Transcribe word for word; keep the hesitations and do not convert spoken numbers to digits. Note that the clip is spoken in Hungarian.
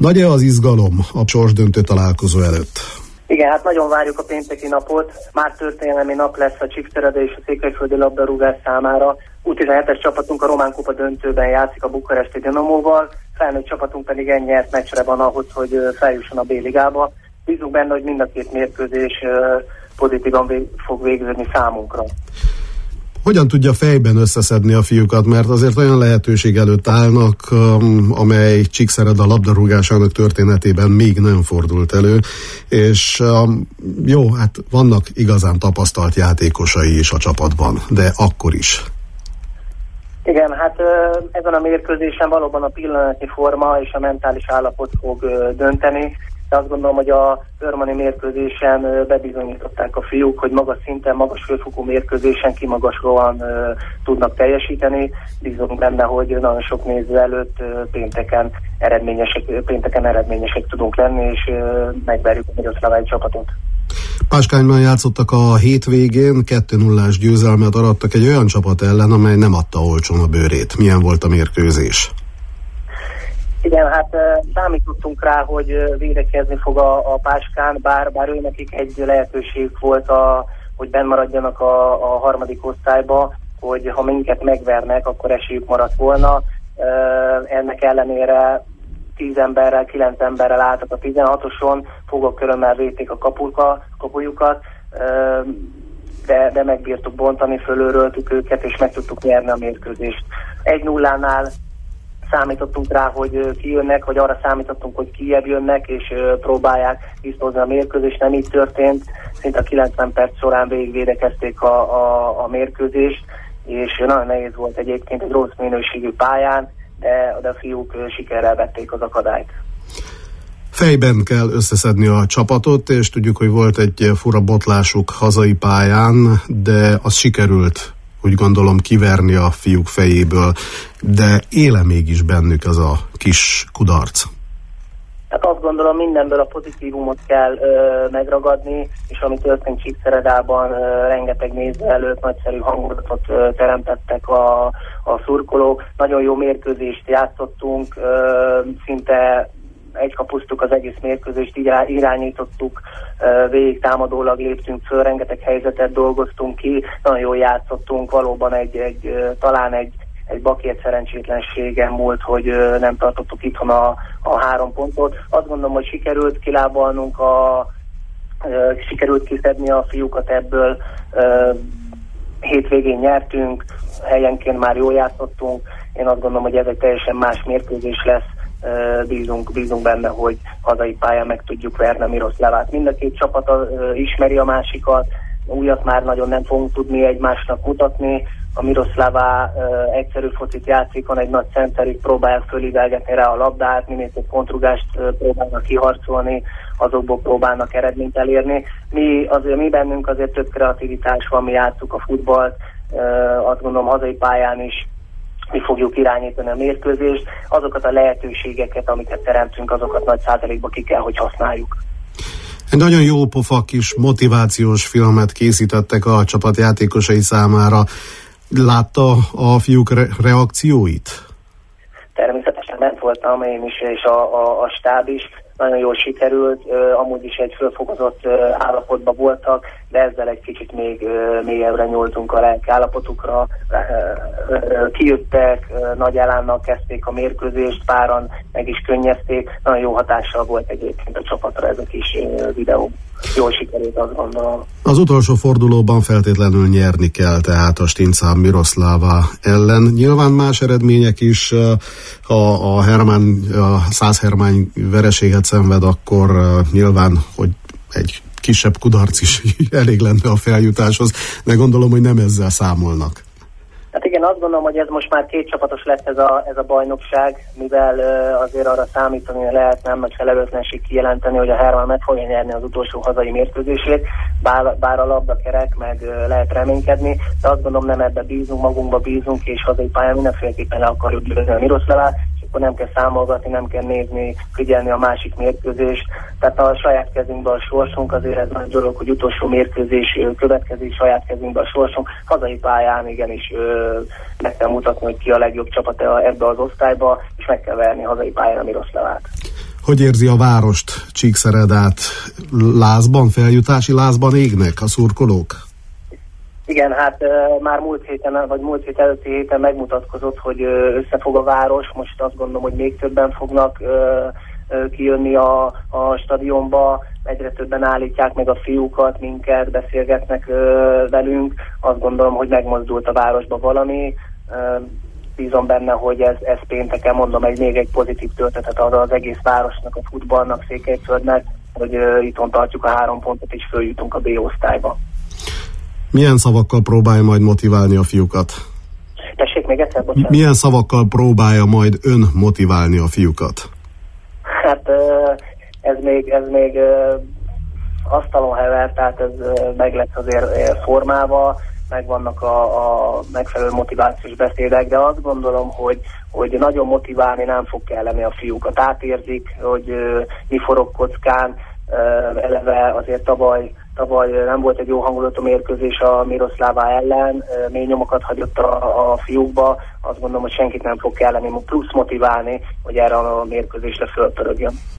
Nagy-e az izgalom a sorsdöntő találkozó előtt? Igen, hát nagyon várjuk a pénteki napot. Már történelmi nap lesz a Csíkszereda és a székelyföldi labdarúgás számára. U tizenhetes csapatunk a Román Kupa döntőben játszik a bukaresti Dinamóval, felnőtt csapatunk pedig ennyi nyert meccsre van ahhoz, hogy feljusson a B-ligába. Bízunk benne, hogy mind a két mérkőzés pozitívan vég, fog végződni számunkra. Hogyan tudja fejben összeszedni a fiúkat, mert azért olyan lehetőség előtt állnak, amely Csíkszereda labdarúgásának történetében még nem fordult elő, és jó, hát vannak igazán tapasztalt játékosai is a csapatban, de akkor is. Igen, hát ezen a mérkőzésen valóban a pillanatnyi forma és a mentális állapot fog dönteni. De azt gondolom, hogy a örmani mérkőzésen bebizonyították a fiúk, hogy magas szinten, magas főfokú mérkőzésen kimagaslóan uh, tudnak teljesíteni. Bízunk benne, hogy nagyon sok néző előtt uh, pénteken, eredményesek, pénteken eredményesek tudunk lenni, és uh, megverjük a Miroszlavai csapatot. Páskányban játszottak a hétvégén, kettő nullás győzelmet arattak egy olyan csapat ellen, amely nem adta olcsón a bőrét. Milyen volt a mérkőzés? Igen, hát uh, számítottunk rá, hogy uh, védekezni fog a, a Páskán, bár, bár ő nekik egy lehetőség volt, a, hogy benn maradjanak a, a harmadik osztályba, hogy ha minket megvernek, akkor esélyük maradt volna. Uh, ennek ellenére tíz emberrel, kilenc emberrel álltak a tizenhatoson, fogakkörömmel védték a kapuka, kapujukat, uh, de, de megbírtuk bontani, fölőröltük őket, és meg tudtuk nyerni a mérkőzést. egy nullánál számítottunk rá, hogy kijönnek, vagy arra számítottunk, hogy kijebb jönnek, és próbálják tisztozni a mérkőzést. Nem így történt, szinte a kilencven perc során végigvédekezték a, a, a mérkőzést, és nagyon nehéz volt egyébként egy rossz minőségű pályán, de, de a fiúk sikerrel vették az akadályt. Fejben kell összeszedni a csapatot, és tudjuk, hogy volt egy fura botlásuk hazai pályán, de az sikerült, úgy gondolom, kiverni a fiúk fejéből, de éle mégis bennük az a kis kudarc. Hát azt gondolom, mindenből a pozitívumot kell ö, megragadni, és ami történt Csíkszeredában, ö, rengeteg néző előtt nagyszerű hangulatot ö, teremtettek a, a szurkolók. Nagyon jó mérkőzést játszottunk, ö, szinte egykapusztuk az egész mérkőzést, így irányítottuk, végig támadólag léptünk föl, rengeteg helyzetet dolgoztunk ki, nagyon jól játszottunk, valóban egy, egy talán egy, egy bakért szerencsétlenségen múlt, hogy nem tartottuk itthon a, a három pontot. Azt gondolom, hogy sikerült kilábalnunk, a, sikerült kiszedni a fiúkat ebből, hétvégén nyertünk, helyenként már jól játszottunk, én azt gondolom, hogy ez egy teljesen más mérkőzés lesz. Bízunk, bízunk benne, hogy hazai pályán meg tudjuk verni a Miroszlavát. Mind a két csapat uh, ismeri a másikat, újat már nagyon nem fogunk tudni egymásnak mutatni. A Miroszlava uh, egyszerű focit játszik, van egy nagy centerük, próbálják fölívelgetni rá a labdát, minél több kontrugást uh, próbálnak kiharcolni, azokból próbálnak eredményt elérni. Mi, azért, mi bennünk azért több kreativitás van, mi játsszuk a futballt, uh, azt gondolom hazai pályán is mi fogjuk irányítani a mérkőzést, azokat a lehetőségeket, amiket teremtünk, azokat nagy százalékban ki kell, hogy használjuk. Egy nagyon jó pofa kis motivációs filmet készítettek a csapat játékosai számára. Látta a fiúk re- reakcióit? Természetesen bent voltam én is, és a, a, a stáb is. Nagyon jól sikerült, uh, amúgy is egy fölfokozott uh, állapotban voltak, de ezzel egy kicsit még uh, mélyebbre nyúltunk a lelki állapotukra. Uh, uh, kijöttek, uh, nagy elánnal kezdték a mérkőzést, páran meg is könnyezték. Nagyon jó hatással volt egyébként a csapatra ez a kis uh, videó. Jól sikerült, azt gondolom. Az utolsó fordulóban feltétlenül nyerni kell, tehát a Stincán Miroszlava ellen. Nyilván más eredmények is, ha a Hermány, a Szász Hermány vereséget szenved, akkor nyilván, hogy egy kisebb kudarc is elég lenne a feljutáshoz, de gondolom, hogy nem ezzel számolnak. Hát igen, azt gondolom, hogy ez most már két csapatos lett ez a, ez a bajnokság, mivel uh, azért arra számítani lehet, nem nagy felelőtlenség kijelenteni, hogy a Hermann meg fogja nyerni az utolsó hazai mérkőzését, bár, bár a labda kerek, meg uh, lehet reménykedni, de azt gondolom, nem ebbe bízunk, magunkba bízunk, és hazai pályán mindenféleképpen le akarjuk győzni a Miroszlavát, és akkor nem kell számolgatni, nem kell nézni, figyelni a másik mérkőzést. Tehát a saját kezünkben a sorsunk, azért ez nagy dolog, hogy utolsó mérkőzés következik, saját kezünkben a sorsunk, hazai pályán igenis meg kell mutatni, hogy ki a legjobb csapat ebbe az osztályba, és meg kell verni hazai pályán a Miroszlavát. Hogy érzi a várost Csíkszeredát? Lázban, feljutási lázban égnek a szurkolók? Igen, hát uh, már múlt héten, vagy múlt hét előtti héten megmutatkozott, hogy uh, összefog a város. Most azt gondolom, hogy még többen fognak uh, uh, kijönni a, a stadionba. Egyre többen állítják meg a fiúkat, minket, beszélgetnek uh, velünk. Azt gondolom, hogy megmozdult a városba valami. Uh, bízom benne, hogy ez, ez pénteken, mondom, egy még egy pozitív töltetet ad az egész városnak, a futballnak, Székelyföldnek, hogy uh, itthon tartjuk a három pontot és följutunk a B osztályba. Milyen szavakkal próbálja majd motiválni a fiúkat? Tessék még egyszer, bocsánat. Milyen szavakkal próbálja majd ön motiválni a fiúkat? Hát ez még, ez még asztalon hever, tehát ez meg lesz azért formálva, megvannak a, a megfelelő motivációs beszédek, de azt gondolom, hogy, hogy nagyon motiválni nem fog kelleni a fiúkat. Átérzik, hogy mi forog kockán, eleve azért tavaly Tavaly nem volt egy jó hangulatú mérkőzés a Miroslava ellen, mély nyomokat hagyott a, a fiúkba. Azt gondolom, hogy senkit nem fog kelleni plusz motiválni, hogy erre a mérkőzésre fölpörögjön.